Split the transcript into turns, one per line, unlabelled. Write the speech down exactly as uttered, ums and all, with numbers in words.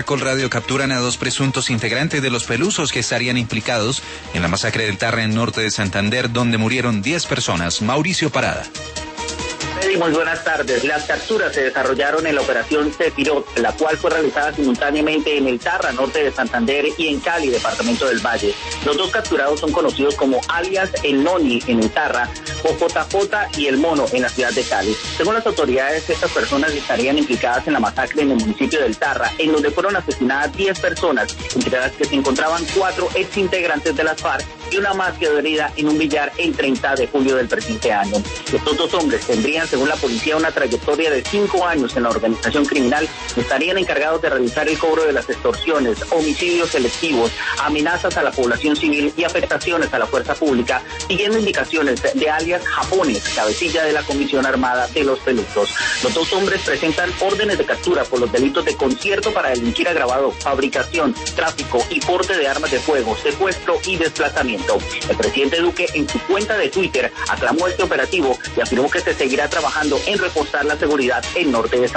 Colradio capturan a dos presuntos integrantes de los Pelusos que estarían implicados en la masacre del Tarra en norte de Santander, donde murieron diez personas. Mauricio Parada.
Muy buenas tardes. Las capturas se desarrollaron en la operación Cefirot, la cual fue realizada simultáneamente en el Tarra, norte de Santander, y en Cali, departamento del Valle. Los dos capturados son conocidos como alias El Noni en el Tarra, o J J y El Mono en la ciudad de Cali. Según las autoridades, estas personas estarían implicadas en la masacre en el municipio del Tarra, en donde fueron asesinadas diez personas, entre las que se encontraban cuatro exintegrantes de las FARC y una más quedó herida en un billar el treinta de julio del presente año. Estos dos hombres tendrían, según la policía, una trayectoria de cinco años en la organización criminal. Estarían encargados de realizar el cobro de las extorsiones, homicidios selectivos, amenazas a la población civil y afectaciones a la fuerza pública, siguiendo indicaciones de alias Japones, cabecilla de la Comisión Armada de los Pelusos. Los dos hombres presentan órdenes de captura por los delitos de concierto para delinquir agravado, fabricación, tráfico y porte de armas de fuego, secuestro y desplazamiento. El presidente Duque, en su cuenta de Twitter, aclamó este operativo y afirmó que se seguirá trabajando en reforzar la seguridad en norte de Santander.